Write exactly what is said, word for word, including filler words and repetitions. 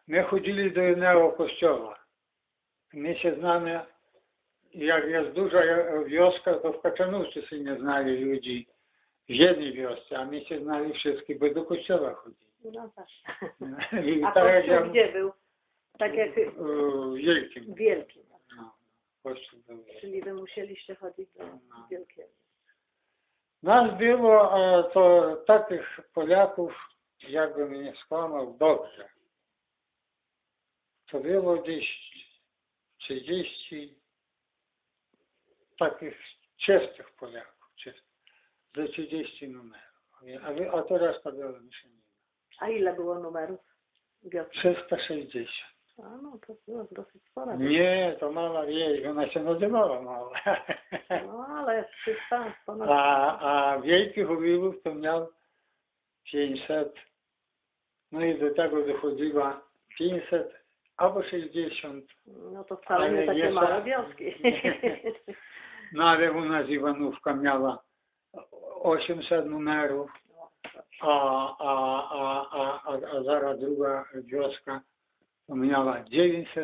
Ми ходили до одного костьола. Ми ще знали, як є дуже вioska, то в Качановці się nie znali ludzi w jednej wiosce, a my się znali wszystkich, bo do kościoła chodzili. No tak. I A tak kościół jak gdzie był? Tak jak w Wielkim. wielki. No, kościół był wielki. Czyli wy musieliście chodzić do No. wielkiego. Nas było e, to takich Polaków, jakbym nie skłamał, dobrze. To było gdzieś trzydzieści takich czystych Polaków, czystych, ze trzydziestu numerów. A, wy- a teraz to było mi się nie ma. A ile było numerów wioski? trzysta sześćdziesiąt. A no to było dosyć sporo. Nie, to mała wieś, ona się nazywała mała. No ale trzysta ponad. A, a wielkich owiewów to miał pięćset. No i do tego dochodziła pięćset albo sześćdziesiąt. No to wcale nie Ale takie jeszcze- małe wioski. No ale u nas Iwanówka miała osiemset numerów, a, a, a, a, a, a zaraz druga wioska to miała dziewięćset